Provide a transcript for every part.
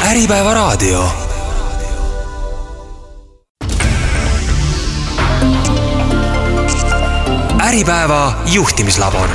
Äripäeva raadio. Äripäeva juhtimislabor.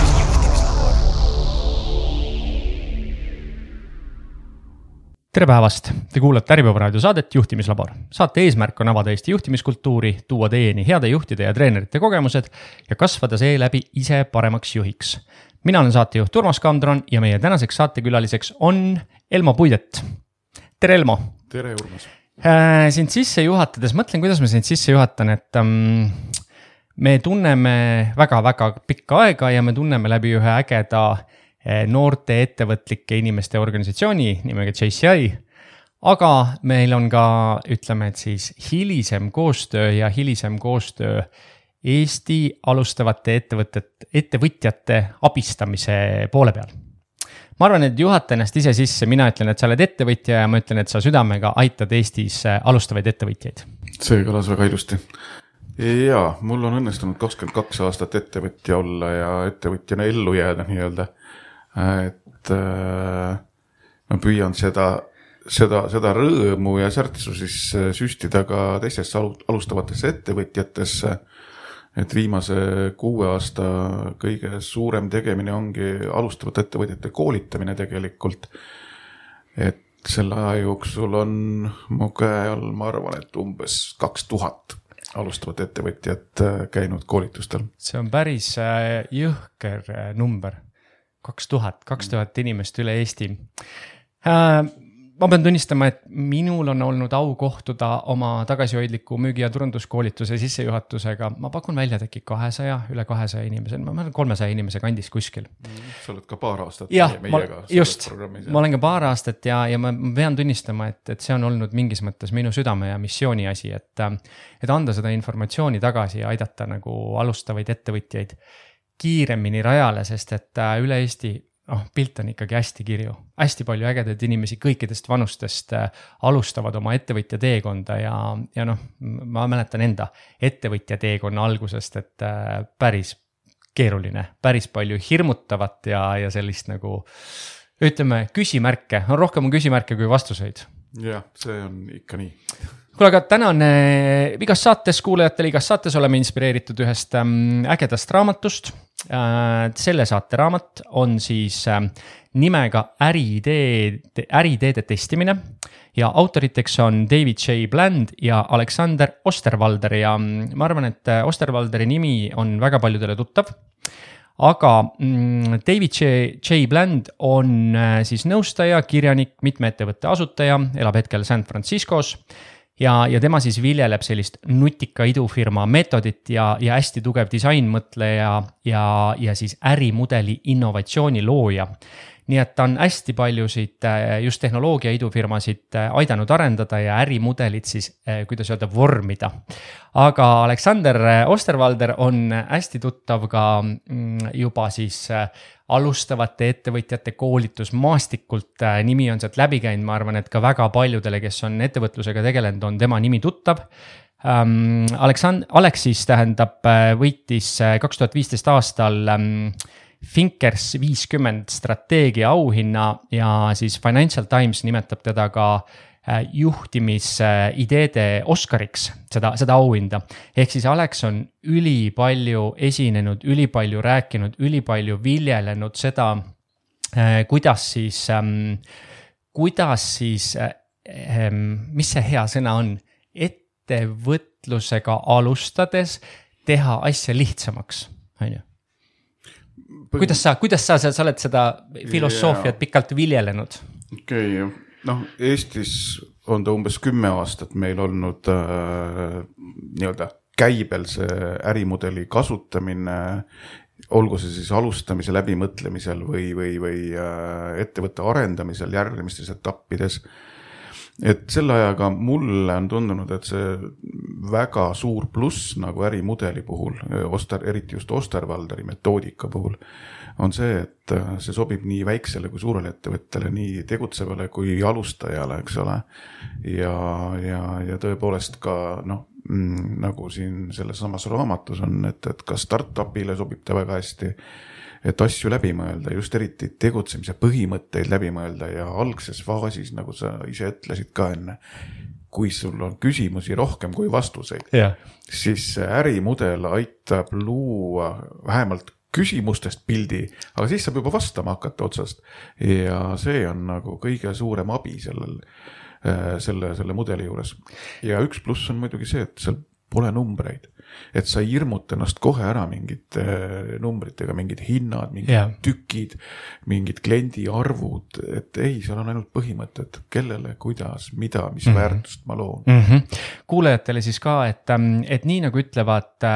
Tere päevast! Te kuulate Äripäeva raadio saadet Juhtimislabor. Saate eesmärk on avada Eesti juhtimiskultuuri, tuua teieni heade juhtide ja treenerite kogemused ja kasvada seeläbi ise paremaks juhiks. Mina olen saatejuht Urmas Kandron ja meie tänaseks saatekülaliseks on Elmo Puidet. Tere Elmo! Tere Urmas! Sind sisse juhatades, mõtlen, kuidas ma sind sisse juhatan, et me tunneme väga-väga pikka aega ja me tunneme läbi ühe ägeda noorte ettevõtlike inimeste organisatsiooni nimega JCI, aga meil on ka, ütleme, et siis hilisem koostöö Eesti alustavate ettevõtjate abistamise poole peal. Ma arvan, et juhata ennast ise sisse, mina ütlen, et sa oled ettevõtja ja ma ütlen, et sa südamega aitad Eestis alustavaid ettevõtjaid. See kõlas väga ilusti. Ja, mul on õnnestunud 22 aastat ettevõtja olla ja ettevõtjana ellu jääda nii-öelda. Et ma püüan seda rõõmu ja särtsu siis süstida ka teistesse alustavatesse ettevõtjatesse, et viimase 6 aasta kõige suurem tegemine ongi alustavate ettevõtjate koolitamine tegelikult, et selle aja jooksul on mu käe all, ma arvan, et umbes 2000 alustavat ettevõtjat käinud koolitustel. See on päris jõhker number. 2000 inimest üle Eesti. Ma pean tunnistama, et minul on olnud au kohtuda oma tagasihoidliku müügi- ja turunduskoolituse sissejuhatusega. Ma pakun välja teki üle 200 inimese. Ma olen 300 inimese kandis kuskil. Sa oled ka paar aastat meiega. Just, ma olen ka paar aastat ja ma pean tunnistama, et see on olnud mingis mõttes minu südame ja missiooni asi, et anda seda informatsiooni tagasi ja aidata nagu alustavaid ettevõtjaid kiiremini rajale, sest et üle Eesti pilt on ikkagi hästi kirju. Hästi palju ägedaid inimesi kõikidest vanustest alustavad oma ettevõtja teekonda ja ma mäletan enda ettevõtja teekonna algusest, et päris keeruline, päris palju hirmutavat ja sellist nagu, ütleme, küsimärke. Rohkem on küsimärke kui vastuseid. Jah, see on ikka nii. Kuule, aga tänan igas saates kuulajatele, igas saates oleme inspireeritud ühest ägedast raamatust. Selle saate raamat on siis nimega äriideede testimine ja autoriteks on David J. Bland ja Alexander Osterwalder ja ma arvan, et Osterwalderi nimi on väga paljudele tuttav. Aga David J. Bland on siis nõustaja, kirjanik, mitme ettevõtte asutaja, elab hetkel San Franciscos ja tema siis viljeleb sellist nutika idufirma meetodit ja hästi tugev disainmõtleja ja siis ärimudeli innovatsiooni looja. Nii et ta on hästi paljusid just tehnoloogia idufirmasid aidanud arendada ja ärimudelit siis, kuidas öelda, vormida. Aga Alexander Osterwalder on hästi tuttav ka juba siis alustavate ettevõtjate koolitusmaastikult. Nimi on sealt läbi käinud, ma arvan, et ka väga paljudele, kes on ettevõtlusega tegelenud, on tema nimi tuttav. Alexis võitis 2015 aastal Thinkers 50 strateegia auhinna ja siis Financial Times nimetab teda ka juhtimisideede Oscariks seda auhinda. Ehk siis Alex on ülipalju esinenud, ülipalju rääkinud, ülipalju viljelenud seda, kuidas siis, mis see hea sõna on, ettevõtlusega alustades teha asja lihtsamaks, on ju? Kuidas sa oled seda filosoofiat pikalt viljelenud? Okei, Eestis on ta umbes 10 aastat meil olnud nii-öelda käibel see ärimudeli kasutamine, olgu see siis alustamise läbimõtlemisel või ettevõtte arendamisel järgmistes etappides. Et selle ajaga mulle on tundunud, et see väga suur pluss nagu ärimudeli puhul, eriti just Osterwalderi metoodika puhul, on see, et see sobib nii väiksele kui suurele ettevõttele, nii tegutsevale kui alustajale, eks ole. Ja tõepoolest ka, nagu siin selles samas raamatus on, et ka startupile sobib ta väga hästi. et asju läbi mõelda, just eriti tegutsemise põhimõtteid läbi mõelda ja algses faasis, nagu sa ise ütlesid ka enne, kui sul on küsimusi rohkem kui vastuseid, siis ärimudel aitab luua vähemalt küsimustest pildi, aga siis saab juba vastama hakata otsast ja see on nagu kõige suurem abi selle mudeli juures. Ja üks pluss on muidugi see, et seal pole numbreid, et sa ei hirmuta ennast kohe ära mingite numbritega, mingid hinnad, mingid tükid, mingid kliendi arvud, et ei, seal on ainult põhimõtted, kellele, kuidas, mida, mis väärtust ma loon. Kuulajatele siis ka, et nii nagu ütlevad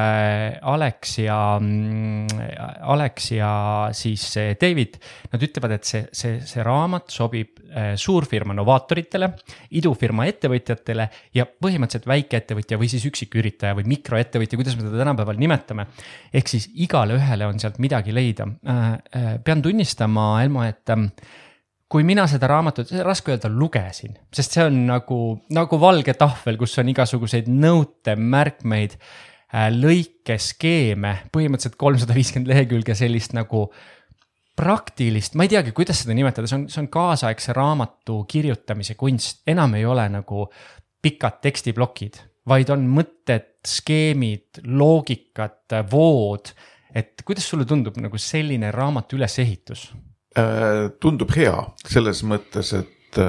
Alex ja siis David, nad ütlevad, et see raamat sobib suurfirma novaatoritele, idufirma ettevõtjatele ja põhimõtteliselt väikeettevõtja või siis üksiküritaja või mikroettevõtja, kuidas me teda tänapäeval nimetame. Ehk siis igale ühele on sealt midagi leida. Pean tunnistama, Elmo, et kui mina seda raamatut, raske öelda, lugesin, sest see on nagu valge tahvel, kus on igasuguseid nõute, märkmeid, lõike, skeeme, põhimõtteliselt 350 lehekülge sellist nagu praktilist, ma ei teagi, kuidas seda nimetada, see on kaasaegse raamatu kirjutamise kunst, enam ei ole nagu pikad tekstiblokid, vaid on mõtted, skeemid, loogikat, vood, et kuidas sulle tundub nagu selline raamatu ülesehitus? Tundub hea selles mõttes, et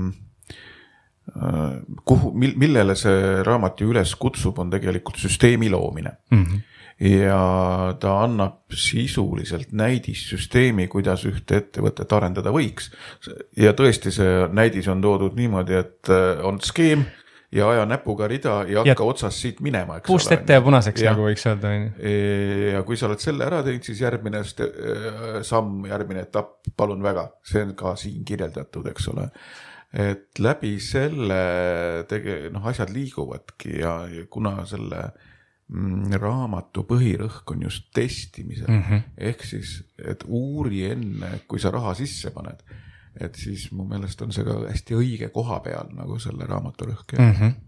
millele see raamat ju üles kutsub, on tegelikult süsteemi loomine. Ja ta annab sisuliselt näidissüsteemi, kuidas ühte ettevõtet arendada võiks. Ja tõesti see näidis on toodud niimoodi, et on skeem ja aja näpuga rida ja hakka otsas siit minema. Puust ette ja punaseks, nagu võiks öelda. Ja kui sa oled selle ära teinud, siis järgmine samm, järgmine etapp, palun väga. See on ka siin kirjeldatud, eks ole. Et läbi selle asjad liiguvadki ja kuna selle raamatu põhirõhk on just testimisel, ehk siis, et uuri enne, kui sa raha sisse paned, et siis mu meelest on see ka hästi õige koha peal nagu selle raamatu rõhk.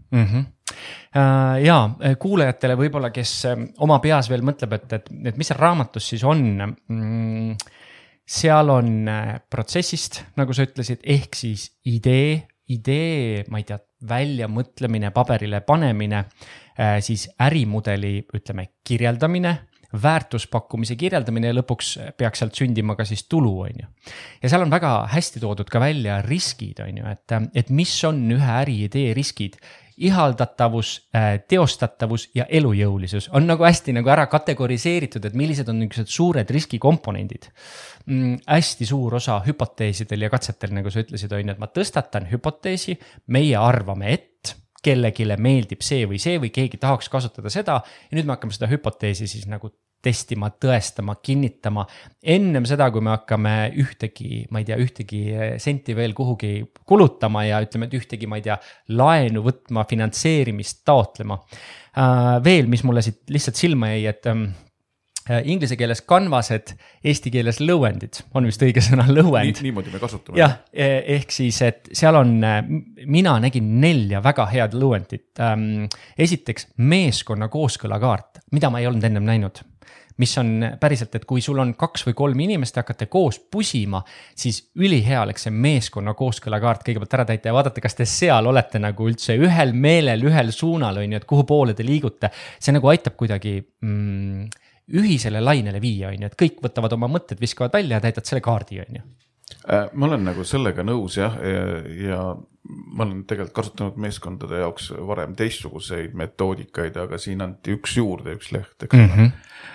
Ja kuulajatele võib-olla, kes oma peas veel mõtleb, et mis seal raamatus siis on, seal on protsessist, nagu sa ütlesid, ehk siis idee, ma ei tea, välja mõtlemine, paberile panemine, siis ärimudeli, ütleme, kirjeldamine, väärtuspakkumise kirjeldamine ja lõpuks peaks sealt sündima ka siis tulu, on ju. Ja seal on väga hästi toodud ka välja riskid, on ju, et mis on ühe äriidee riskid, ihaldatavus, teostatavus ja elujõulisus on nagu hästi nagu ära kategoriseeritud, et millised on niisugused suured riskikomponendid. Hästi suur osa hüpoteesidel ja katsetel, nagu sa ütlesid, on ju, et ma tõstatan hüpoteesi, meie arvame, et kellegile meeldib see või keegi tahaks kasutada seda ja nüüd me hakkame seda hüpoteesi siis nagu testima, tõestama, kinnitama. Ennem seda, kui me hakkame ühtegi senti veel kuhugi kulutama ja ütleme, et ühtegi, ma ei tea, laenu võtma, finantseerimist taotlema. Veel, mis mulle siit lihtsalt silma jäi, et inglise keeles kanvased, eesti keeles lõuendid, on vist õige sõna lõuend. Niimoodi me kasutame. Jah, ehk siis, et seal on, mina nägin 4 väga head lõuendit. Esiteks meeskonna kooskõlakaart, mida ma ei olnud ennem näinud. Mis on päriselt, et kui sul on 2 või 3 inimest hakkate koos pusima, siis ülihea oleks see meeskonna kooskõlakaart kõigepealt ära täita ja vaadata, kas te seal olete nagu üldse ühel meelel, ühel suunal, on ju, et kuhu poole te liigute. See nagu aitab kuidagi ühisele lainele viia, on ju, et kõik võtavad oma mõtted, viskavad välja ja täidad selle kaardi, on ju. Ma olen nagu sellega nõus, jah, ja ma olen tegelikult kasutanud meeskondade jaoks varem teistsuguseid metoodikaid, aga siin anti üks juurde, üks leht, eks.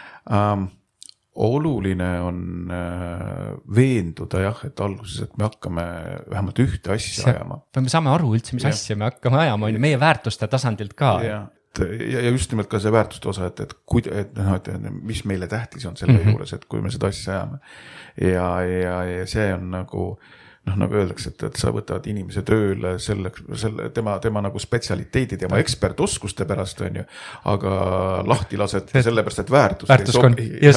Oluline on veenduda, jah, et alguses, et me hakkame vähemalt ühte asja ajama. Me saame aru üldse, mis asja me hakkame ajama, on ju, meie väärtuste tasandilt ka. Ja just nimelt ka see väärtuste osa, et mis meile tähtis on selle juures, et kui me seda asja ajame. Ja see on nagu öeldakse, et sa võtad inimese tööle tema nagu spetsialiteedid ja ekspertoskuste pärast, on ju, aga lahti lased sellepärast, et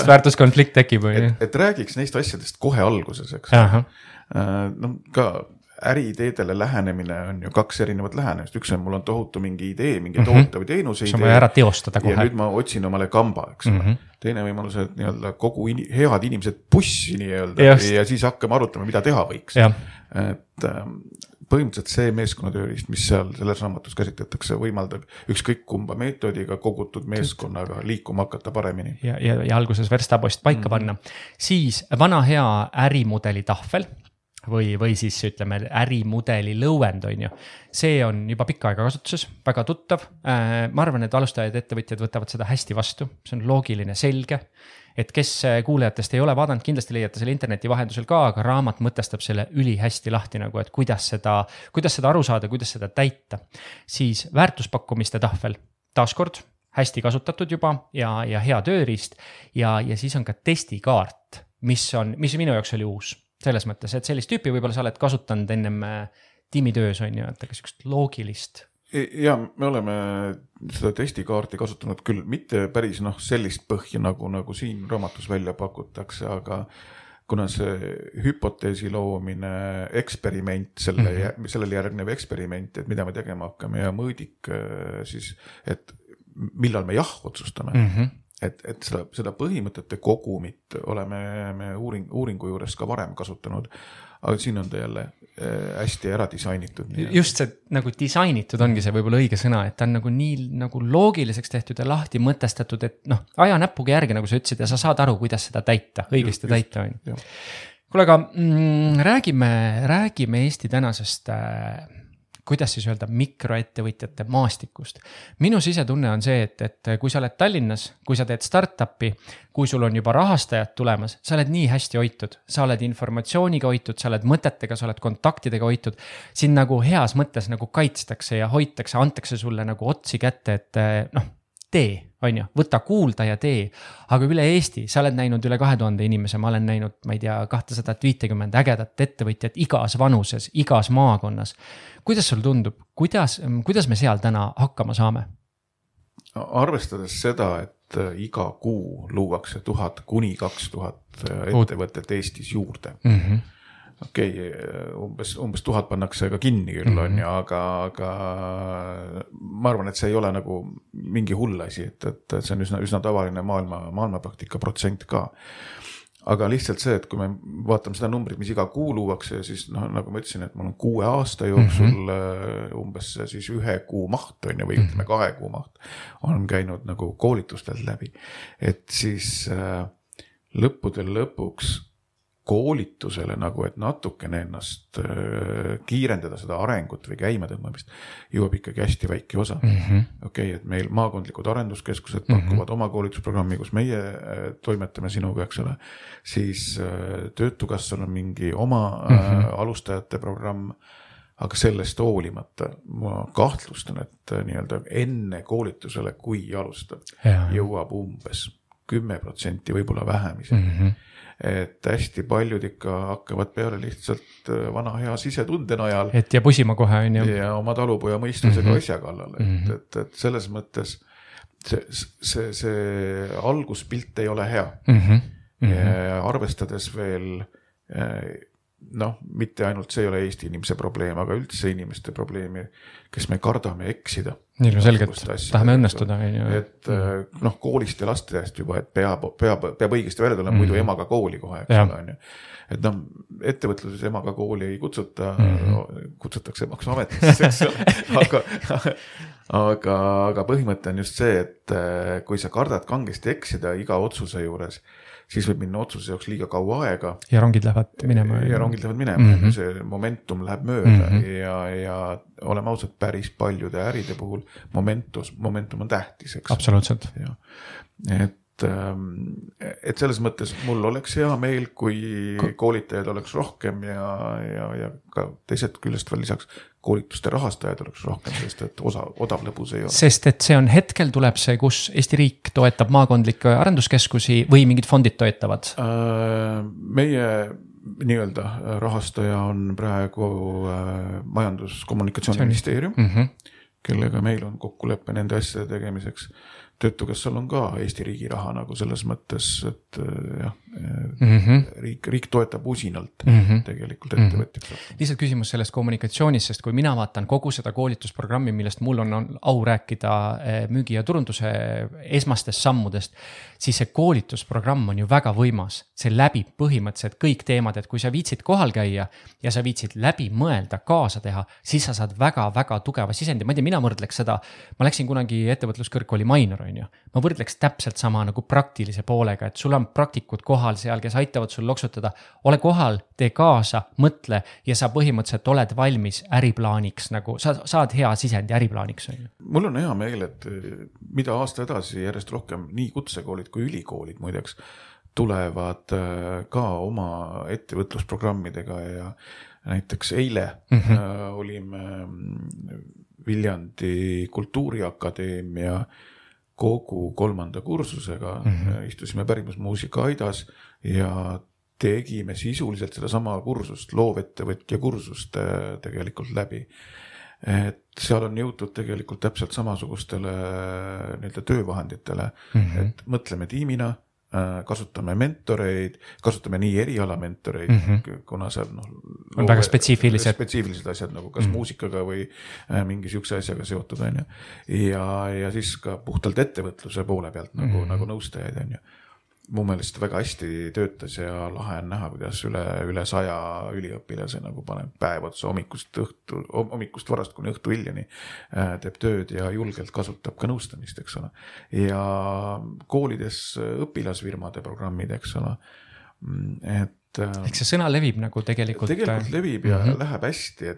väärtuskonflikt tekib. Et räägiks neist asjadest kohe alguses, eks. Ka äriteedele lähenemine on ju 2 erinevat lähenemist. Üks on, mul on tohutu mingi idee, mingi toote või teenuse idee. See on vaja ära teostada kohe. Ja nüüd ma otsin omale kamba, eks ole. Teine võimalus, et nii-öelda kogu head inimesed bussi nii-öelda ja siis hakkame arutama, mida teha võiks. Et põhimõtteliselt see meeskonnatöörist, mis seal selles raamatus käsitletakse, võimaldab ükskõik kumba meetodiga kogutud meeskonnaga liikuma hakata paremini. Ja alguses verstapost paika panna. Siis vana hea ärimudeli tahvel või siis ütleme ärimudeli lõuend on ju. See on juba pikka aega kasutuses, väga tuttav. Ma arvan, et alustajad ettevõtjad võtavad seda hästi vastu. See on loogiline, selge. Et kes kuulajatest ei ole vaadanud, kindlasti leiate selle interneti vahendusel ka, aga raamat mõtestab selle üli hästi lahti nagu, et kuidas seda aru saada, kuidas seda täita. Siis väärtuspakkumiste tahvel, taaskord hästi kasutatud juba ja hea tööriist ja siis on ka testikaart, mis minu jaoks oli uus. Selles mõttes, et sellist tüüpi võib-olla sa oled kasutanud ennem tiimitöös on ju, et sükst loogilist. Ja me oleme seda testikaarti kasutanud küll, mitte päris sellist põhja nagu siin raamatus välja pakutakse, aga kuna see hüpoteesi loomine, eksperiment, sellele järgnev eksperiment, et mida me tegema hakkame ja mõõdik siis, et millal me otsustame. Et seda põhimõtete kogumit oleme me uuringu juures ka varem kasutanud, aga siin on ta jälle hästi ära disainitud. Just see nagu disainitud ongi see võib-olla õige sõna, et ta on nagu nii nagu loogiliseks tehtud ja lahti mõtestatud, et aja näpuga järgi, nagu sa ütlesid, ja sa saad aru, kuidas seda täita, õigesti täita on. Kuule, aga räägime Eesti tänasest kuidas siis öelda mikroettevõtjate maastikust. Minu sisetunne on see, et kui sa oled Tallinnas, kui sa teed startupi, kui sul on juba rahastajad tulemas, sa oled nii hästi hoitud, sa oled informatsiooniga hoitud, sa oled mõtetega, sa oled kontaktidega hoitud, siin nagu heas mõttes nagu kaitstakse ja hoitakse, antakse sulle nagu otsi kätte, et tee, on ju, võta kuulda ja tee, aga üle Eesti, sa oled näinud üle 2000 inimese, ma olen näinud, ma ei tea, 250 ägedat ettevõtjat igas vanuses, igas maakonnas. Kuidas sul tundub, kuidas me seal täna hakkama saame? Arvestades seda, et iga kuu luuakse 1000 kuni 2000 ettevõtet Eestis juurde. Okei, umbes 1000 pannakse ka kinni küll on ju, aga ma arvan, et see ei ole nagu mingi hull asi, et see on üsna tavaline maailmapraktika protsent ka. Aga lihtsalt see, et kui me vaatame seda numbrit, mis iga kuu luuakse, siis nagu ma ütlesin, et mul on 6 aasta jooksul umbes siis 1 kuu maht on ju, või ütleme 2 kuu maht on käinud nagu koolitustelt läbi. Et siis lõppude lõpuks koolitusele nagu, et natukene ennast kiirendada seda arengut või käima tõmbamist, jõuab ikkagi hästi väike osa. Okei, et meil maakondlikud arenduskeskused pakuvad oma koolitusprogrammi, kus meie toimetame sinuga, eks ole, siis Töötukassal on mingi oma alustajate programm, aga sellest hoolimata ma kahtlustan, et nii-öelda enne koolitusele, kui alustab, jõuab umbes 10%, võib-olla vähem. Et hästi paljud ikka hakkavad peale lihtsalt vana hea sisetunde najal. Et ja pusima kohe on ju. Ja oma talupoja mõistusega asja kallal. Et selles mõttes see alguspilt ei ole hea. Ja arvestades veel, mitte ainult see ei ole Eesti inimese probleem, aga üldse inimeste probleemi, kes me kardame eksida. Nii on selgelt, tahame õnnestuda. Et koolist ja lastest juba, et peab õigesti välja tulema, muidu emaga kooli kohe, eks ole on ju. Et ettevõtluses emaga kooli ei kutsutakse maksuametisse, aga põhimõte on just see, et kui sa kardad kangesti eksida iga otsuse juures, siis võib minna otsuse jaoks liiga kaua aega. Ja rongid lähevad minema. See momentum läheb mööda ja oleme ausalt päris paljude äride puhul momentum on tähtis. Eks? Absoluutselt. Et selles mõttes mul oleks hea meel, kui koolitajaid oleks rohkem ja ka teised küljest veel lisaks koolituste rahastajad oleks rohkem, sest et odav lõbus ei ole. Sest et see on hetkel tuleb see, kus Eesti riik toetab maakondlikke arenduskeskusi või mingid fondid toetavad? Meie nii-öelda rahastaja on praegu Majandus- Kommunikatsiooniministeerium, kellega meil on kokkulepe nende asjade tegemiseks. Töötukassal on ka Eesti riigi raha nagu selles mõttes, et jah, riik toetab usinalt tegelikult ettevõtjaks. Lihtsalt küsimus sellest kommunikatsioonist, sest kui mina vaatan kogu seda koolitusprogrammi, millest mul on au rääkida müügi ja turunduse esmastest sammudest, siis see koolitusprogramm on ju väga võimas. See läbib põhimõtteliselt kõik teemad, et kui sa viitsid kohal käia ja sa viitsid läbi mõelda, kaasa teha, siis sa saad väga-väga tugeva sisendi. Ma ei tea, mina võrdleks seda, ma läksin kunagi ettevõtluskõrgkooli Mainor, on ju. Ma võrdleks täpselt sama nagu praktilise poolega, et sul on praktikud kohal seal, kes aitavad sul loksutada. Ole kohal, tee kaasa, mõtle ja sa põhimõtteliselt oled valmis äriplaaniks, nagu sa saad hea sisendi äriplaaniks. Mul on hea meel, et mida aasta edasi järjest rohkem nii kutsekoolid kui ülikoolid muideks tulevad ka oma ettevõtlusprogrammidega ja näiteks eile olime Viljandi Kultuuriakadeemia kogu 3. kursusega, istusime pärimusmuusika aidas ja tegime sisuliselt seda sama kursust, loovettevõtja kursust tegelikult läbi. Et seal on jõutud tegelikult täpselt samasugustele töövahenditele, et mõtleme tiimina, kasutame mentoreid, kasutame nii eriala mentoreid, kuna seal on väga spetsiifilised asjad nagu kas muusikaga või mingi siukse asjaga seotud on ju. Ja siis ka puhtalt ettevõtluse poole pealt nagu nõustajaid on ju. Mu meelest väga hästi töötas ja lahe on näha, kuidas üle 100 üliõpilase nagu paneb päev otsa hommikust varast kuni õhtu hiljani teeb tööd ja julgelt kasutab ka nõustamist, eks ole. Ja koolides õpilasfirmade programmid, eks ole. Eks see sõna levib nagu tegelikult levib ja läheb hästi,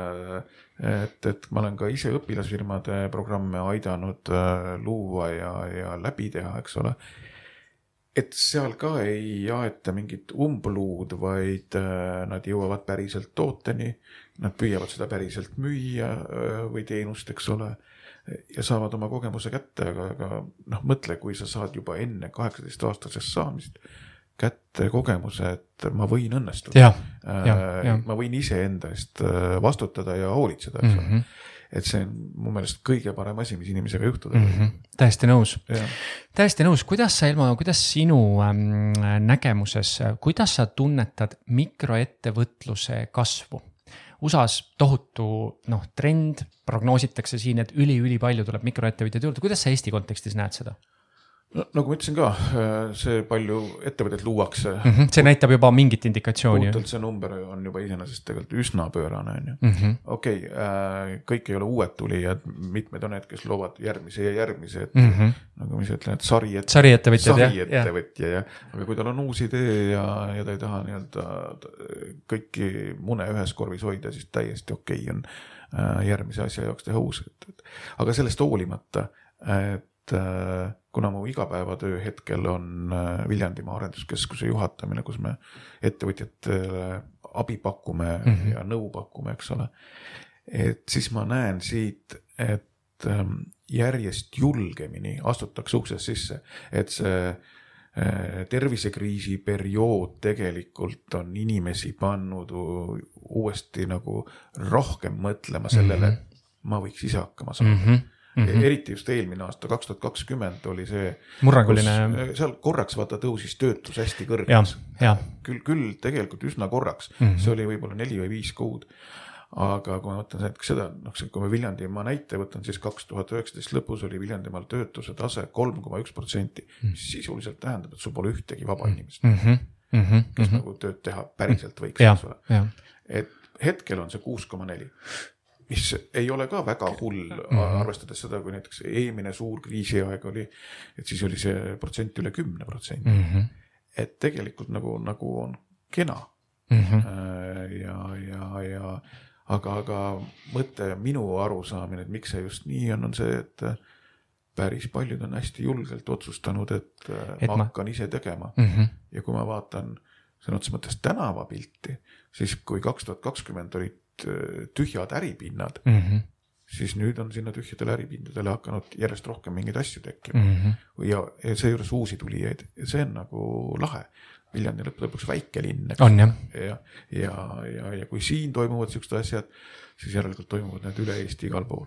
et ma olen ka ise õpilasfirmade programme aidanud luua ja läbi teha, eks ole. Et seal ka ei aeta mingit umbluud, vaid nad jõuavad päriselt tooteni, nad püüavad seda päriselt müüa või teenust, eks ole, ja saavad oma kogemuse kätte, aga mõtle, kui sa saad juba enne 18-aastasest saamist kätte kogemuse, et ma võin õnnestuda. Ma võin ise enda eest vastutada ja hoolitseda, eks ole. Et see on mu meelest kõige parem asi, mis inimesega juhtuda. Täiesti nõus. Täiesti nõus. Kuidas sa, Elmo, kuidas sinu nägemuses, kuidas sa tunnetad mikroettevõtluse kasvu? USAs tohutu trend, prognoositakse siin, et üli palju tuleb mikroettevõtjaid juurde. Kuidas sa Eesti kontekstis näed seda? No, nagu ma ütlesin ka, see palju ettevõtet luuakse. See näitab juba mingit indikatsiooni. Puhtalt see number on juba iseenesest tegelikult üsna pöörane. Okei, kõik ei ole uued tulijad, mitmed on need, kes loovad järgmise ja järgmise, nagu mis ütlen, et sariettevõtja. Aga kui tal on uus idee ja ta ei taha kõiki mune ühes korvis hoida, siis täiesti okei on järgmise asja jaoks teha uus. Aga sellest hoolimata, kuna mu igapäevatöö hetkel on Viljandimaa arenduskeskuse juhatamine, kus me ettevõtjatele abi pakume ja nõu pakume, eks ole. Et siis ma näen siit, et järjest julgemini astutakse uksest sisse, et see tervisekriisi periood tegelikult on inimesi pannud uuesti nagu rohkem mõtlema sellele, et ma võiks ise hakkama saada. Eriti just eelmine aasta, 2020 oli see, murranguline. Seal korraks tõusis töötus hästi kõrgeks. Küll tegelikult üsna korraks, see oli võib-olla 4 või 5 kuud. Aga kui ma võtan seda, kui me Viljandimaa näite võtan, siis 2019 lõpus oli Viljandimaal töötuse tase 3,1%, mis sisuliselt tähendab, et sul pole ühtegi vaba inimest, kes nagu tööd teha päriselt võiks. Et hetkel on see 6,4%. Mis ei ole ka väga hull, arvestades seda, kui näiteks eelmine suur kriisiaeg oli, et siis oli see protsent üle 10%. Et tegelikult nagu on kena. Aga mõte minu arusaamine, et miks see just nii on see, et päris paljud on hästi julgelt otsustanud, et ma hakkan ise tegema. Ja kui ma vaatan sõna otseses mõttes tänavapilti, siis kui 2020 olid tühjad äripinnad, siis nüüd on sinna tühjadele äripindadele hakanud järjest rohkem mingeid asju tekkima. Ja see juures uusi tulijaid. See on nagu lahe. Viljandi lõpuks väike linn. On, jah. Ja kui siin toimuvad siuksed asjad, siis järelikult toimuvad need üle Eesti igal pool.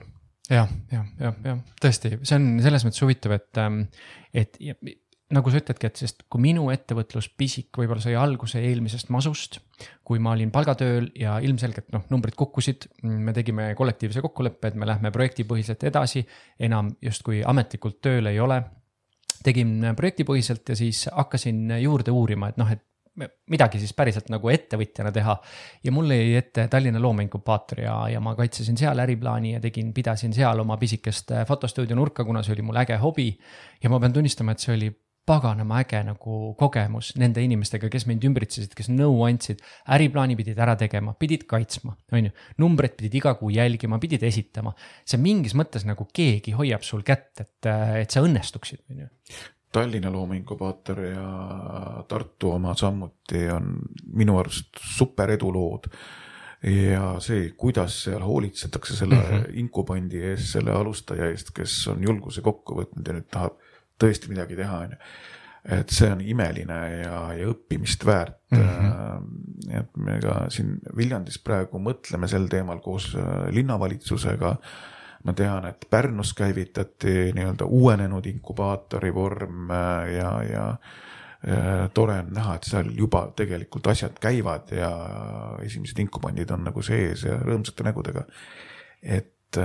jah, tõesti, see on selles mõttes huvitav, et nagu sa ütledki, et sest kui minu ettevõtluspisik võib-olla sai alguse eelmisest masust, kui ma olin palgatööl ja ilmselgelt numbrid kukkusid, me tegime kollektiivse kokkuleppe, et me lähme projektipõhiselt edasi, enam justkui ametlikult tööl ei ole. Tegin projektipõhiselt ja siis hakkasin juurde uurima, et midagi siis päriselt nagu ettevõtjana teha. Ja mul jäi ette Tallinna loomeinkubaator ja ma kaitsesin seal äriplaani ja pidasin seal oma pisikest fotostuudio nurka, kuna see oli mul äge hobi. Ja ma pean tunnistama, et see oli paganama äge nagu kogemus nende inimestega, kes mind ümbritsesid, kes nõu andsid, äriplaani pidid ära tegema, pidid kaitsma, numbrid pidid iga kuu jälgima, pidid esitama. See mingis mõttes nagu keegi hoiab sul kätt, et sa õnnestuksid. Tallinna loomeinkubaator ja Tartu oma sammuti on minu arust super edulood. Ja see, kuidas seal hoolitsetakse selle inkubandi ees, selle alustaja eest, kes on julguse kokku võtnud ja nüüd tahab tõesti midagi teha. Et see on imeline ja õppimist väärt. Et me ka siin Viljandis praegu mõtleme sel teemal koos linnavalitsusega. Ma tean, et Pärnus käivitati nii-öelda uuenenud inkubaatori vorm ja tore on näha, et seal juba tegelikult asjad käivad ja esimesed inkubandid on nagu sees ja rõõmsate nägudega. Et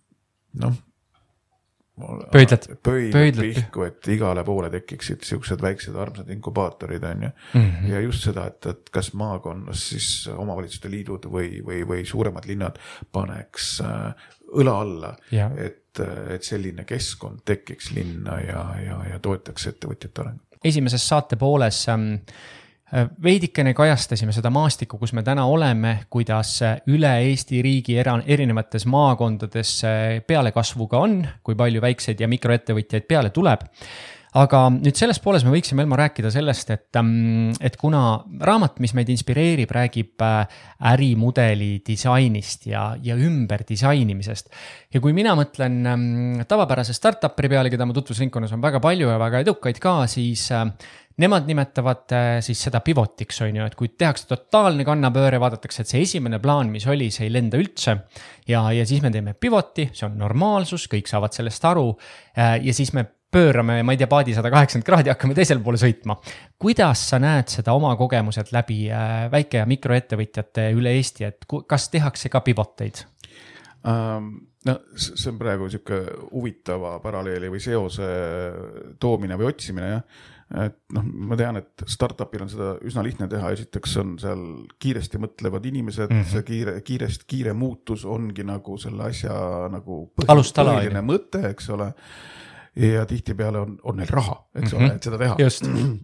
pöidlad pihku, et igale poole tekiksid siuksed väiksed armsad inkubaatorid on ja. Ja just seda, et kas maakonnas siis omavalitsuste liidud või suuremad linnad paneks õla alla, et selline keskkond tekiks linna ja toetaks ettevõtjate arengut. Esimeses saate pooles veidikene kajastasime seda maastikku, kus me täna oleme, kuidas üle Eesti riigi erinevates maakondades pealekasvuga on, kui palju väikseid ja mikroettevõtjaid peale tuleb. Aga nüüd selles pooles me võiksime Elmo rääkida sellest, et kuna raamat, mis meid inspireerib, räägib ärimudeli disainist ja ümber disainimisest. Ja kui mina mõtlen tavapärase startup'i peale, keda ma tutvusringkonnas on väga palju ja väga edukaid ka, siis nemad nimetavad siis seda pivotiks, et kui tehakse totaalne kannapööre, vaadatakse, et see esimene plaan, mis oli, see ei lenda üldse ja siis me teeme pivoti, see on normaalsus, kõik saavad sellest aru ja siis me pöörame, ma ei tea, paadi 180 kraadi, hakkame teisel poole sõitma. Kuidas sa näed seda oma kogemused läbi väike- ja mikroettevõtjate üle Eesti, et kas tehakse ka pivoteid? See on praegu siuke huvitava paralleeli või seose toomine või otsimine, jah. Et ma tean, et startupil on seda üsna lihtne teha. Esiteks on seal kiiresti mõtlevad inimesed, see kiire muutus ongi nagu selle asja nagu põhiline mõte, eks ole. Ja tihtipeale on neil raha, eks ole, et seda teha. Just.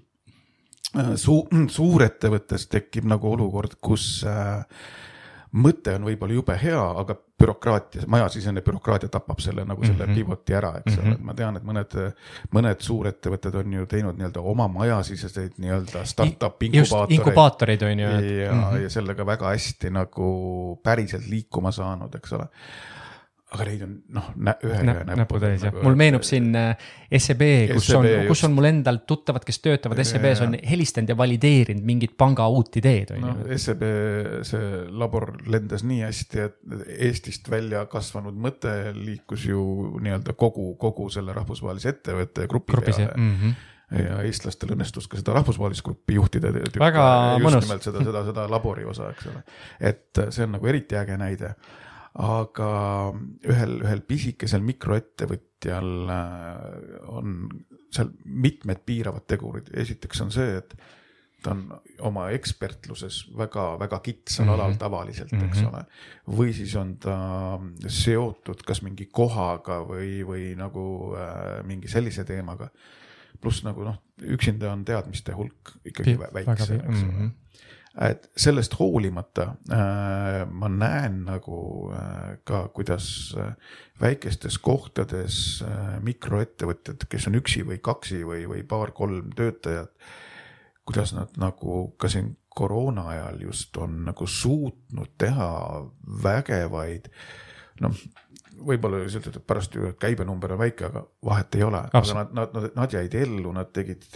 Suurettevõttes tekib nagu olukord, kus mõte on võib-olla jube hea, aga majasisene bürokraatia tapab selle nagu selle pivoti ära, eks ole. Ma tean, et mõned suurettevõtted on ju teinud nii-öelda oma majasiseseid nii-öelda startup inkubaatoreid on ju. Ja sellega väga hästi nagu päriselt liikuma saanud, eks ole. Aga neid on ühega näputäis. Mul meenub siin SEB, kus on mul endal tuttavad, kes töötavad SEBs, on helistanud ja valideerinud mingit panga uut ideed. SEB, see labor lendas nii hästi, et Eestist välja kasvanud mõte liikus ju nii-öelda kogu selle rahvusvahelise ettevõtte grupi peale. Ja eestlastel õnnestus ka seda rahvusvahelist gruppi juhtida. Väga mõnus. Just nimelt seda labori osa, eks ole. Et see on nagu eriti äge näide. Aga ühel pisikesel mikroettevõtjal on seal mitmed piiravad tegurid. Esiteks on see, et ta on oma ekspertluses väga kitsal alal tavaliselt, eks ole. Või siis on ta seotud kas mingi kohaga või nagu mingi sellise teemaga. Pluss nagu üksinda on teadmiste hulk ikkagi väiksem, eks ole. Et sellest hoolimata ma näen nagu ka, kuidas väikestes kohtades mikroettevõtted, kes on üksi või kaksi või paar-kolm töötajad, kuidas nad nagu ka siin koroona ajal just on nagu suutnud teha vägevaid, võib-olla ütled, et pärast ju käibenumber on väike, aga vahet ei ole. Aga nad jäid ellu, nad tegid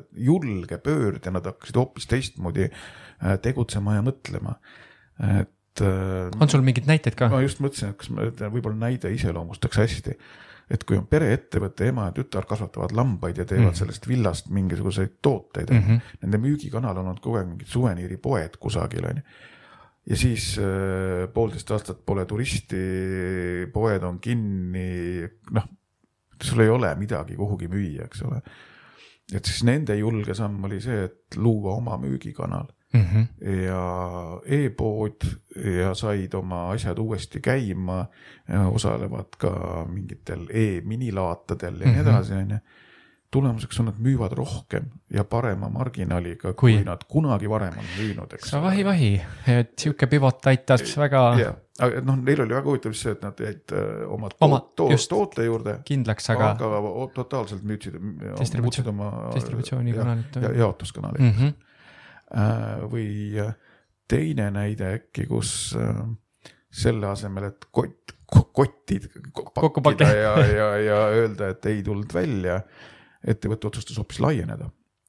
julge pöörd ja nad hakkasid hoopis teistmoodi tegutsema ja mõtlema. Et on sul mingid näited ka? Ma just mõtlesin, et kas võib-olla näide iseloomustaks hästi, et kui on pereettevõtte ema ja tütar kasvatavad lambaid ja teevad sellest villast mingisuguseid tooteid, nende müügikanal on olnud kogu aeg mingid suveniiripoed kusagil, ja siis 1,5 aastat pole turisti, poed on kinni, sul ei ole midagi kuhugi müüa, eks ole. Et siis nende julge samm oli see, et luua oma müügikanal ja e-pood ja said oma asjad uuesti käima, osalevad ka mingitel e-minilaatadel ja nii edasi. Tulemuseks on, et müüvad rohkem ja parema marginaaliga, kui nad kunagi varem on müünud. Sa vahi, et siuke pivot aitas väga... Aga neil oli väga huvitav see, et nad jäid oma toote juurde, kindlaks, aga totaalselt müütsid oma distributsioonikanalid ja jaotuskanalid. Või teine näide äkki, kus selle asemel, et kottid pakkida ja öelda, et ei tulnud välja, ettevõtte otsustas hoopis laieneda.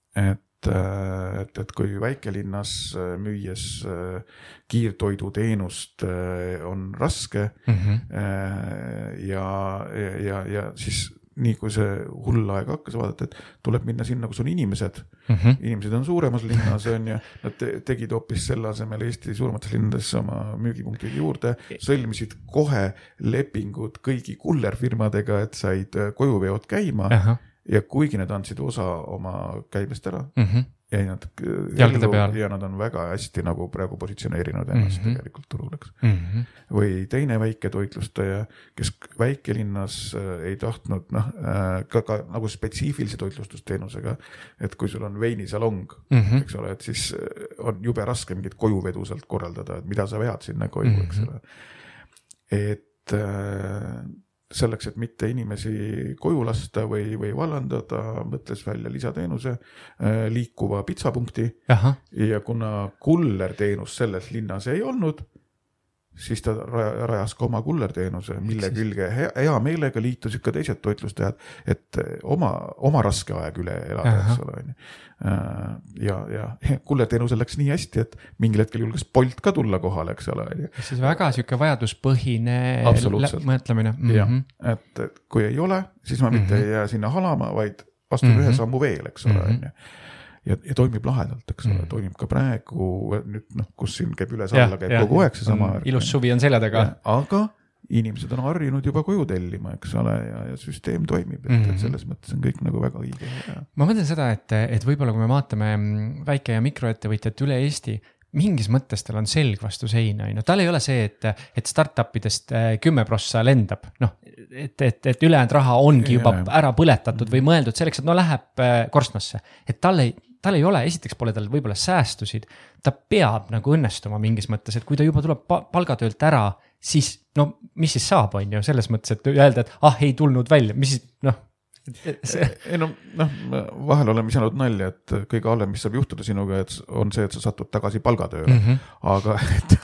Et kui väikelinnas müües kiirtoiduteenust on raske ja siis nii kui see hull aeg hakkas vaadata, et tuleb minna sinna, kus on inimesed. Inimesed on suuremas linnas ja nad tegid hoopis selle asemel Eesti suuremates linnades oma müügipunktid juurde, sõlmisid kohe lepingud kõigi kullerfirmadega, et said kojuveod käima ja kuigi nad andsid osa oma käibest ära ja nad on väga hästi nagu praegu positsioneerinud ennast tegelikult turuleks. Või teine väike toitlustaja, kes väikelinnas ei tahtnud ka nagu spetsiifilise toitlustusteenusega, et kui sul on veinisalong, eks ole, et siis on jube raske mingit kojuvedu sealt korraldada, et mida sa vead sinna koju, eks ole. Et selleks, et mitte inimesi koju lasta või vallandada, mõtles välja lisateenuse liikuva pitsapunkti. Ja kuna kullerteenus selles linnas ei olnud, siis ta rajas ka oma kullerteenuse, mille külge hea meelega liitusid ka teised toitlustajad, et oma raske aeg üle elada, eks ole. Ja kullerteenusel läks nii hästi, et mingil hetkel julges Bolt ka tulla kohale, eks ole. Siis väga siuke vajaduspõhine mõtlemine. Et kui ei ole, siis ma mitte ei jää sinna halama, vaid astun ühe sammu veel, eks ole. Ja toimib lahedalt, eks ole, toimib ka praegu, nüüd, kus siin käib üles-alla, käib kogu aeg see sama. Ilus suvi on selja taga. Aga inimesed on harjunud juba koju tellima, eks ole, ja süsteem toimib, et selles mõttes on kõik nagu väga õige. Ma mõtlen seda, et võib-olla kui me vaatame väike- ja mikroettevõtjad üle Eesti, mingis mõttes tal on selg vastu seina. Tal ei ole see, et startupidest 10% lendab, et ülejäänud raha ongi juba ära põletatud või mõeldud selleks, et läheb korstnasse. Et tal ei ole, esiteks pole tal võib-olla säästusid, ta peab nagu õnnestuma mingis mõttes, et kui ta juba tuleb palgatöölt ära, siis mis siis saab, on ju, selles mõttes, et öelda, et ei tulnud välja, mis siis, vahel oleme saanud nalja, et kõige allem, mis saab juhtuda sinuga, on see, et sa satud tagasi palgatööle. Aga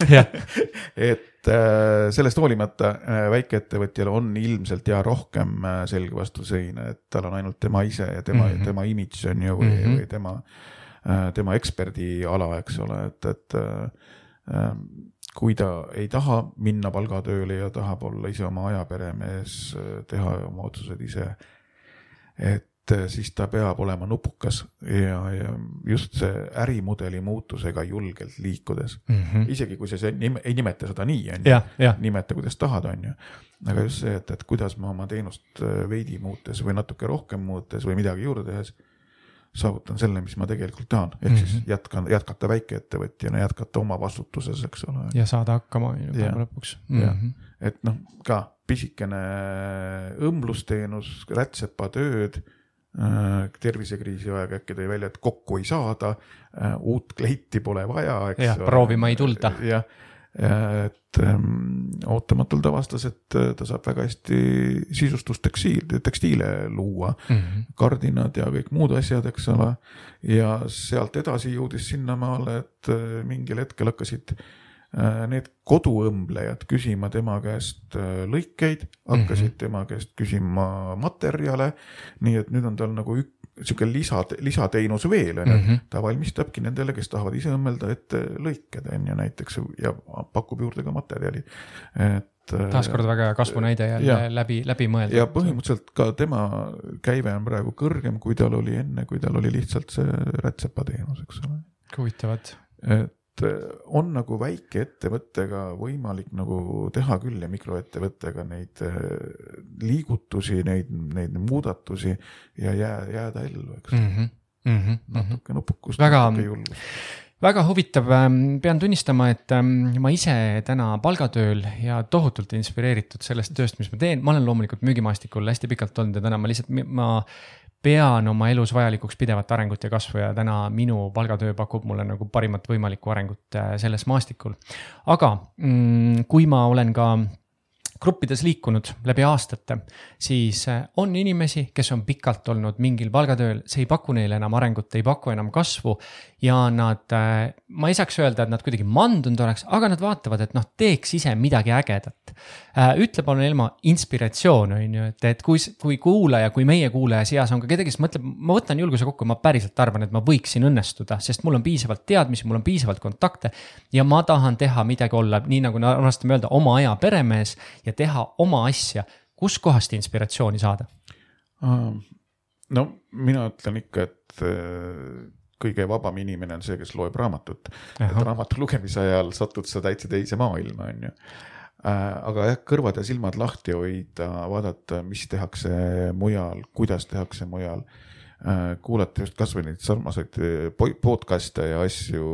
et sellest hoolimata väikeettevõtjal on ilmselt ja rohkem selge vastu seina, et tal on ainult tema ise ja tema imidž on ju või tema eksperdiala, eks ole, et kui ta ei taha minna palgatööle ja tahab olla ise oma ajaperemees, teha oma otsused ise, et siis ta peab olema nupukas ja just see ärimudeli muutusega julgelt liikudes. Isegi kui see ei nimeta seda nii, nimeta kuidas tahad, on ju. Aga just see, et kuidas ma oma teenust veidi muutes või natuke rohkem muutes või midagi juurde tehes, saavutan selle, mis ma tegelikult tahan. Ehk siis jätkata väikeettevõtjana, jätkata oma vastutuses, eks ole. Ja saada hakkama lõpuks. Et ka pisikene õmblusteenus, rätsepatööd, tervisekriisi aeg äkki tõi välja, et kokku ei saada, uut kleiti pole vaja, eks ole. Proovima ei tulda. Et ootamatult avastas, et ta saab väga hästi sisustustekstiile luua, kardinad ja kõik muud asjad, eks ole. Ja sealt edasi jõudis sinnamaale, et mingil hetkel hakkasid need koduõmblejad küsima tema käest lõikeid, hakkasid tema käest küsima materjale, nii et nüüd on tal nagu siuke lisateenus veel, ta valmistabki nendele, kes tahavad ise õmmelda ette lõiked, näiteks ja pakub juurde ka materjali. Taaskord väga kasvunäide jälle läbi mõelda. Ja põhimõtteliselt ka tema käive on praegu kõrgem, kui tal oli enne, kui tal oli lihtsalt see rätsepateenus, eks ole. Huvitavad. Et on nagu väike ettevõttega võimalik nagu teha küll ja mikroettevõttega neid liigutusi, neid muudatusi ja jääda ellu, eks. Natuke nupukust, natuke julgust. Väga huvitav, pean tunnistama, et ma ise täna palgatööl ja tohutult inspireeritud sellest tööst, mis ma teen. Ma olen loomulikult müügimaastikul hästi pikalt olnud ja täna ma pean oma elus vajalikuks pidevat arengut ja kasvu ja täna minu palgatöö pakub mulle nagu parimat võimalikku arengut selles maastikul. Aga kui ma olen ka gruppides liikunud läbi aastate, siis on inimesi, kes on pikalt olnud mingil palgatööl, see ei paku neile enam arengut, ei paku enam kasvu ja nad, ma ei saaks öelda, et nad kuidagi mandunud oleks, aga nad vaatavad, et teeks ise midagi ägedat. Ütle palun Elmo inspiratsioon, et kui kuulaja, kui meie kuulaja seas on ka kedagi, kes mõtleb, ma võtan julguse kokku, ma päriselt arvan, et ma võiksin õnnestuda, sest mul on piisavalt teadmisi, mul on piisavalt kontakte ja ma tahan teha midagi olla, nii nagu armastame öelda, oma aja peremees ja teha oma asja. Kus kohast inspiratsiooni saada? No mina ütlen ikka, et kõige vabam inimene on see, kes loeb raamatut. Et raamatu lugemise ajal satud sa täitsa teise maailma, on ju. Aga kõrvad ja silmad lahti hoida, vaadata, mis tehakse mujal, kuidas tehakse mujal. Kuulata just kas või neid sarmaseid podcaste ja asju,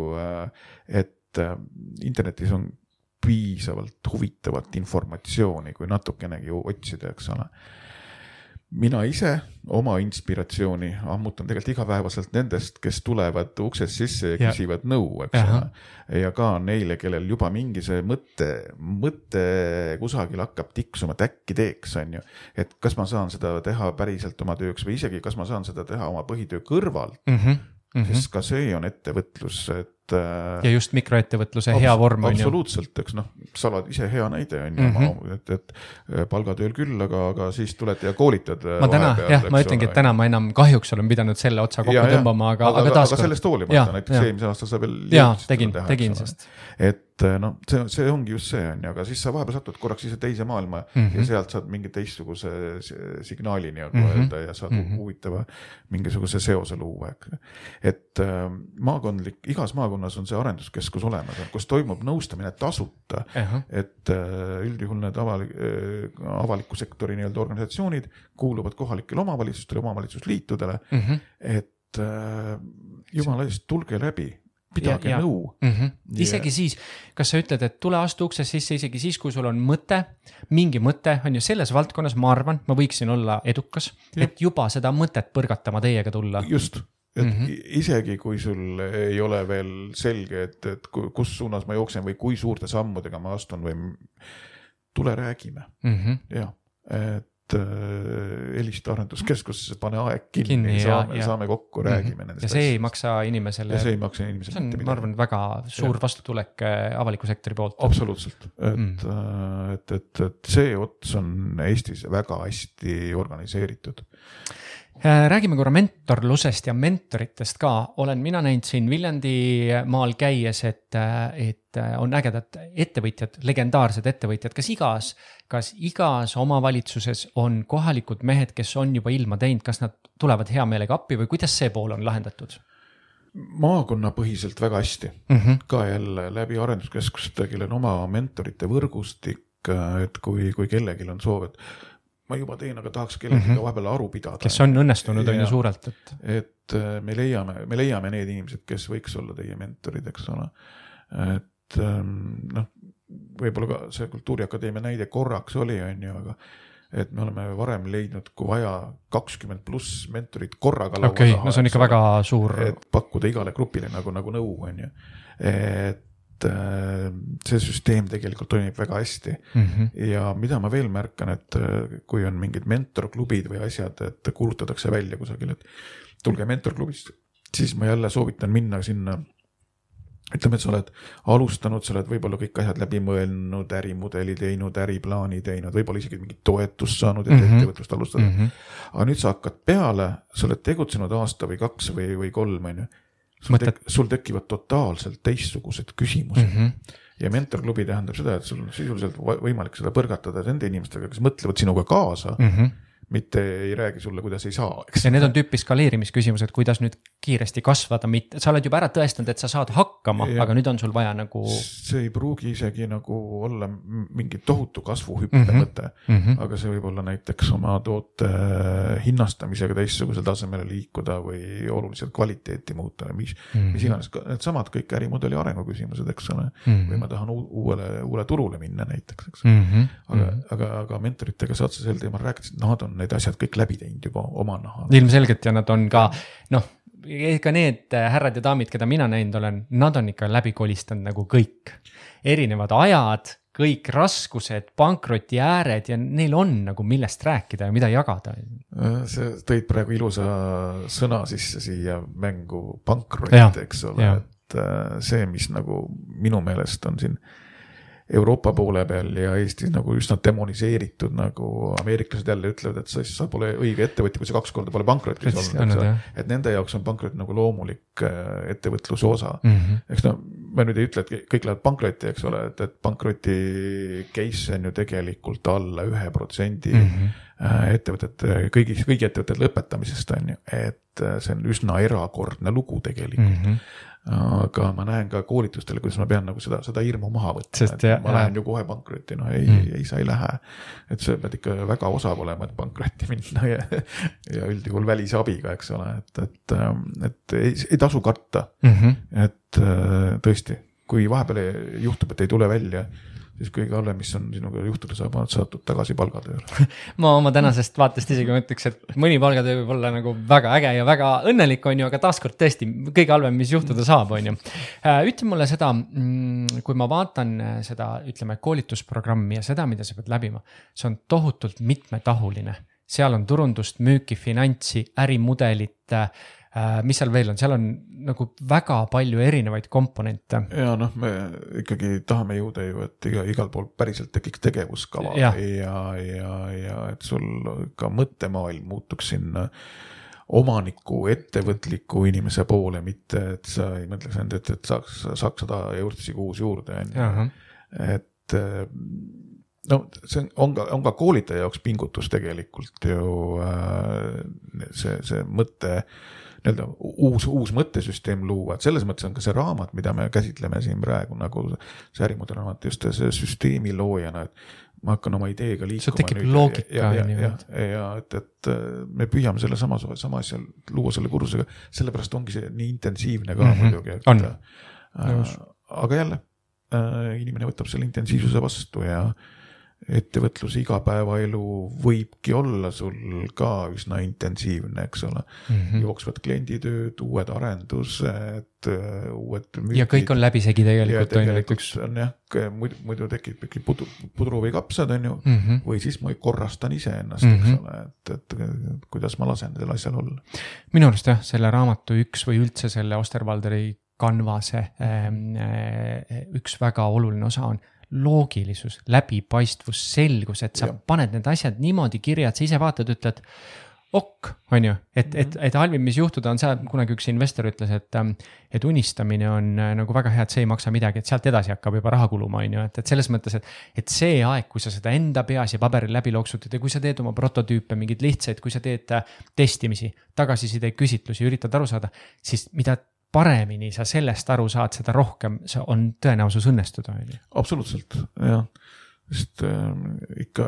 et internetis on piisavalt huvitavat informatsiooni, kui natukenegi otsida, eks ole. Mina ise oma inspiratsiooni ammutan tegelikult igapäevaselt nendest, kes tulevad uksest sisse ja küsivad nõu, eks ole. Ja ka neile, kellel juba mingi see mõte kusagil hakkab tiksuma, et äkki teeks, on ju. Et kas ma saan seda teha päriselt oma tööks või isegi kas ma saan seda teha oma põhitöö kõrvalt, sest ka see on ettevõtlus, ja just mikroettevõtluse hea vorm on ju. Absoluutselt, eks sa oled ise hea näide on ju, et palgatööl küll, aga siis tuled ja koolitad ma ütlengi, et täna ma enam kahjuks olen pidanud selle otsa kokku tõmbama, aga taaskord. Aga sellest hoolimata, näiteks eelmise aasta sa veel jõudsid seda teha. Tegin sest. Et see ongi just see on ju, aga siis sa vahepeal satud korraks ise teise maailma ja sealt saad mingi teistsuguse signaali öelda ja saad huvitava mingisuguse seose luua. Et igas maakonnas on see arenduskeskus olemas, kus toimub nõustamine tasuta, et üldjuhul need avaliku sektori organisatsioonid kuuluvad kohalikele omavalitsustele, omavalitsusliitudele, et jumala eest, tulge läbi. Pidage nõu. Isegi siis, kas sa ütled, et tule astu uksest sisse isegi siis, kui sul on mõte, mingi mõte on ju selles valdkonnas, ma arvan, ma võiksin olla edukas, et juba seda mõtet põrgatama teiega tulla. Just, et isegi kui sul ei ole veel selge, et kus suunas ma jooksen või kui suurte sammudega ma astun või tule räägime. Ja, et helista arenduskeskusesse, pane aeg kinni saame kokku, räägime nendest. Ja see ei maksa inimesele. Ja see ei maksa inimesele. See on, ma arvan, väga suur vastutulek avaliku sektori poolt. Absoluutselt. Et see ots on Eestis väga hästi organiseeritud. Räägime korra mentorlusest ja mentoritest ka. Olen mina näinud siin Viljandi maal käies, et on ägedad ettevõtjad, legendaarsed ettevõtjad. Kas igas omavalitsuses on kohalikud mehed, kes on juba ilma teinud, kas nad tulevad hea meelega appi või kuidas see pool on lahendatud? Maakonnapõhiselt väga hästi. Ka jälle läbi arenduskeskuste, kellel on oma mentorite võrgustik, et kui kellelgi on soov, et ma juba teen, aga tahaks kellegagi vahepeal aru pidada. Kes on õnnestunud on ju suurelt. Et me leiame need inimesed, kes võiks olla teie mentorid, eks ole. Et võib-olla ka see Kultuuriakadeemia näide korraks oli, on ju, aga et me oleme varem leidnud, kui vaja 20+ mentorid korraga laua taha. No see on ikka väga suur. Et pakkuda igale grupile nagu nõu, on ju. Et see süsteem tegelikult toimib väga hästi. Ja mida ma veel märkan, et kui on mingid mentorklubid või asjad, et kuulutatakse välja kusagil, et tulge mentorklubist, siis ma jälle soovitan minna sinna ütleme, et sa oled alustanud, sa oled võib-olla kõik asjad läbi mõelnud, ärimudeli teinud, äriplaani teinud, võib-olla isegi mingit toetust saanud, et ettevõtlust alustada. Aga nüüd sa hakkad peale, sa oled tegutsenud aasta või 2 või 3, sul tekivad totaalselt teistsugused küsimused. Ja mentorklubi tähendab seda, et sul on sisuliselt võimalik seda põrgatada nende inimestega, kes mõtlevad sinuga kaasa, mitte ei räägi sulle, kuidas ei saa. Ja need on tüüpi skaleerimisküsimused, kuidas nüüd kiiresti kasvada, mitte, sa oled juba ära tõestanud, et sa saad hakkama, aga nüüd on sul vaja nagu... See ei pruugi isegi nagu olla mingi tohutu kasvuhüppe mõte, aga see võib olla näiteks oma toote hinnastamisega teistsugusele tasemele liikuda või oluliselt kvaliteeti muuta, mis iganes. Need samad kõik ärimudeli arengu küsimused, eks ole, või ma tahan uue turule minna näiteks, eks. Aga mentoritega saad sa sel teemal rääkida, et nad on need asjad kõik läbi teinud juba oma naha. Ilmselgelt ja nad on ka, ka need härrad ja daamid, keda mina näinud olen, nad on ikka läbi kolistanud nagu kõik. Erinevad ajad, kõik raskused, pankroti ääred ja neil on nagu millest rääkida ja mida jagada. See tõid praegu ilusa sõna sisse siia mängu pankrot, eks ole. Et see, mis nagu minu meelest on siin Euroopa poole peal ja Eestis nagu üsna demoniseeritud, nagu ameeriklased jälle ütlevad, et sa pole õige ettevõtja, kui sa 2 korda pole pankrotis olnud. Et nende jaoks on pankrot nagu loomulik ettevõtluse osa. Eks ma nüüd ei ütle, et kõik lähevad pankrotti, eks ole, et pankroti case on ju tegelikult alla 1% ettevõtete, kõigi ettevõtete lõpetamisest on ju, et see on üsna erakordne lugu tegelikult. Aga ma näen ka koolitustele, kuidas ma pean nagu seda hirmu maha võtma, ma lähen ju kohe pankrotti, ei, sa ei lähe, et sa pead ikka väga osav olema, et pankrotti minna ja üldjuhul välisabiga, eks ole, et ei tasu karta, et tõesti, kui vahepeal juhtub, et ei tule välja, siis kõige halvem, mis on sinuga juhtuda saab, on saadud tagasi palgatööle. Ma oma tänasest vaatest isegi mõtleks, et mõni palgatöö võib olla nagu väga äge ja väga õnnelik on ju, aga taaskord tõesti kõige halvem, mis juhtuda saab on ju. Ütle mulle seda, kui ma vaatan seda, ütleme, koolitusprogrammi ja seda, mida sa pead läbima, see on tohutult mitmetahuline. Seal on turundust, müüki, finantsi, ärimudelit, mis seal veel on? Seal on nagu väga palju erinevaid komponente. Ja me ikkagi tahame jõuda ju, et igal pool päriselt tekiks tegevuskava ja et sul ka mõttemaailm muutuks sinna omaniku, ettevõtliku inimese poole, mitte et sa ei mõtleks end, et saaks 100 eurtsi kuus juurde. Et see on ka koolitaja jaoks pingutus tegelikult ju see mõtte uus mõttesüsteem luua, et selles mõttes on ka see raamat, mida me käsitleme siin praegu nagu see ärimudel raamat just see süsteemi loojana, et ma hakkan oma ideega liikuma. See tekib loogika. Ja et me püüame selle sama asja luua selle kursusega, sellepärast ongi see nii intensiivne ka muidugi. Aga jälle, inimene võtab selle intensiivsuse vastu ja ettevõtluse igapäevaelu võibki olla sul ka üsna intensiivne, eks ole. Jooksvad klienditööd, uued arendused, uued müügid. Ja kõik on läbisegi tegelikult. Ja tegelikult on muidu tekib pudru või kapsad on ju, või siis ma korrastan ise ennast, eks ole, et kuidas ma lasen selle asjal olla. Minu arust selle raamatu üks või üldse selle Osterwalderi kanvase üks väga oluline osa on loogilisus, läbipaistvus, selgus, et sa paned need asjad niimoodi kirja, et sa ise vaatad, ütled on ju, et halvim, mis juhtuda on see, kunagi üks investor ütles, et unistamine on nagu väga hea, et see ei maksa midagi, et sealt edasi hakkab juba raha kuluma, on ju, et selles mõttes, et see aeg, kui sa seda enda peas ja paberil läbi looksutid ja kui sa teed oma prototüüpe, mingid lihtsaid, kui sa teed testimisi, tagasisideid, küsitlusi, üritad aru saada, siis mida paremini sa sellest aru saad, seda rohkem on tõenäosus õnnestuda. Absoluutselt, jah. Sest ikka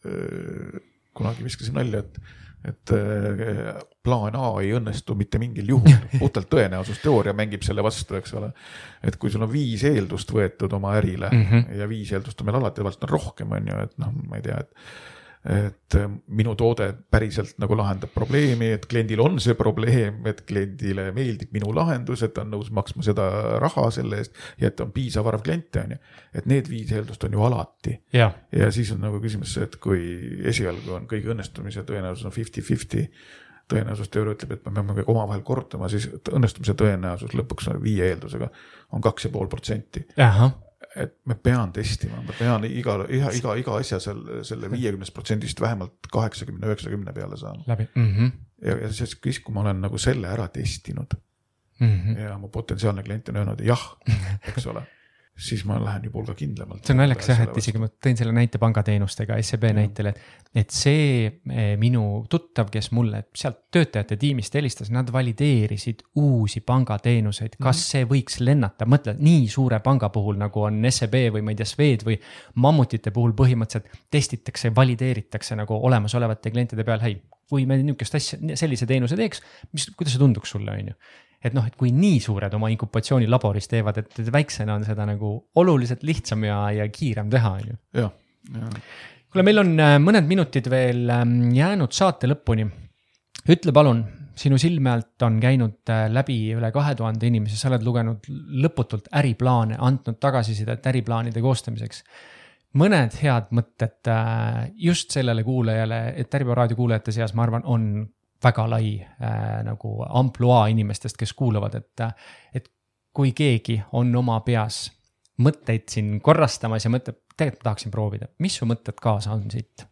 kunagi viskasin välja, et plaan A ei õnnestu mitte mingil juhul. Puhtalt tõenäosusteooria mängib selle vastu, eks ole. Et kui sul on 5 eeldust võetud oma ärile ja 5 eeldust on meil alati on rohkem, on ju, et ma ei tea, et minu toode päriselt nagu lahendab probleemi, et kliendil on see probleem, et kliendile meeldib minu lahendus, et ta on nõus maksma seda raha selle eest ja et on piisav arv kliente, on ju. Et need 5 eeldust on ju alati. Ja siis on nagu küsimus see, et kui esialgu on kõigi õnnestumise tõenäosus on 50-50, tõenäosusteooria ütleb, et me peame kõik omavahel kordama, siis õnnestumise tõenäosus lõpuks 5 eeldusega on 2,5%. Et me pean testima, me pean iga asja selle 50% vähemalt 80-90 peale saama. Läbi. Ja siis, kui ma olen nagu selle ära testinud ja mu potentsiaalne klient on öelnud jah, eks ole, siis ma lähen juba hulga kindlamalt. See on naljakas jah, et isegi ma tõin selle näite pangateenustega SEB näitel, et see minu tuttav, kes mulle sealt töötajate tiimist helistas, nad valideerisid uusi pangateenuseid, kas see võiks lennata, mõtle, nii suure panga puhul nagu on SEB või ma ei tea, Swed või Mammutite puhul põhimõtteliselt testitakse, valideeritakse nagu olemasolevate klientide peal, hei, kui me niisugust asja, sellise teenuse teeks, kuidas see tunduks sulle, on ju? Et noh, et kui nii suured oma inkubatsiooni laboris teevad, et väiksena on seda nagu oluliselt lihtsam ja kiirem teha. Ja. Kuule, meil on mõned minutid veel jäänud saate lõpuni. Ütle palun, sinu silme alt on käinud läbi üle 2000 inimesi, sa oled lugenud lõputult äriplaane, andnud tagasisidet äriplaanide koostamiseks. Mõned head mõtted just sellele kuulajale, et Äripäeva raadio kuulajate seas, ma arvan, on väga lai nagu ampluaa inimestest, kes kuulavad, et kui keegi on oma peas mõtteid siin korrastamas ja mõtleb, tegelikult tahaksin proovida, mis su mõtted kaasa on siit?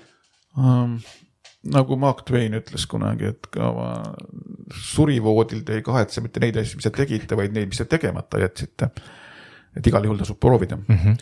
Nagu Mark Twain ütles kunagi, et surivoodil te ei kahetse mitte neid asju, mis te tegite, vaid neid, mis te tegemata jätsite. Et igal juhul tasub proovida.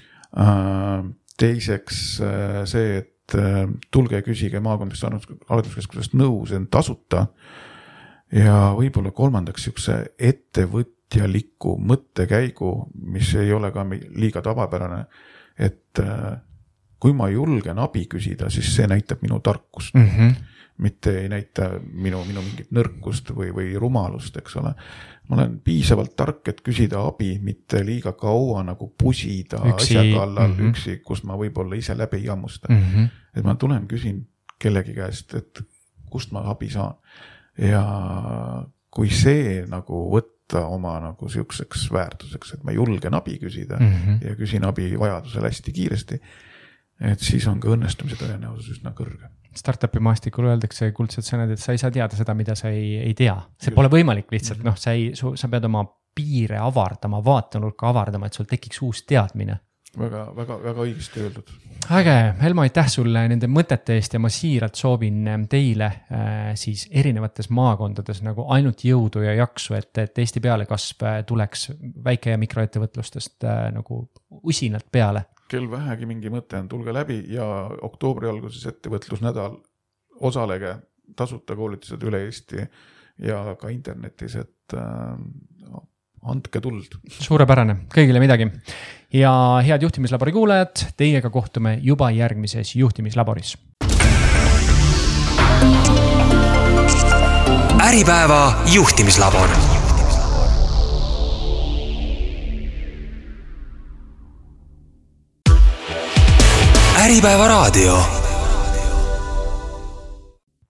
Teiseks see, et tulge ja küsige maakondadest arvutuskeskusest nõu, see on tasuta. Ja võib-olla kolmandaks siukse ettevõtjaliku mõttekäigu, mis ei ole ka liiga tavapärane, et kui ma julgen abi küsida, siis see näitab minu tarkust. Mitte ei näita minu mingit nõrkust või rumalust, eks ole. Ma olen piisavalt tark, et küsida abi, mitte liiga kaua nagu pusida asja kallal üksi, kus ma võib-olla ise läbi ei jammusta. Et ma tulen, küsin kellegi käest, et kust ma abi saan. Ja kui see nagu võtta oma nagu siukseks väärtuseks, et ma julgen abi küsida ja küsin abi vajadusel hästi kiiresti, et siis on ka õnnestumise tõenäosus üsna kõrge. Startupi maastikul öeldakse kuldsed sõnad, et sa ei saa teada seda, mida sa ei tea. See pole võimalik lihtsalt, sa pead oma piire avardama, vaatenurka avardama, et sul tekiks uus teadmine. Väga õigesti öeldud. Äge, Helmo, aitäh sulle nende mõtete eest ja ma siiralt soovin teile siis erinevates maakondades nagu ainult jõudu ja jaksu, et Eesti pealekasv tuleks väike- ja mikroettevõtlustest nagu usinalt peale. Kel vähegi mingi mõte on, tulge läbi ja oktoobri alguses ettevõtlusnädal osalege tasuta koolitused üle Eesti ja ka internetis, et andke tuld. Suurepärane, kõigile midagi. Ja head juhtimislabori kuulajad, teiega kohtume juba järgmises juhtimislaboris. Äripäeva juhtimislabor. Äripäeva raadio.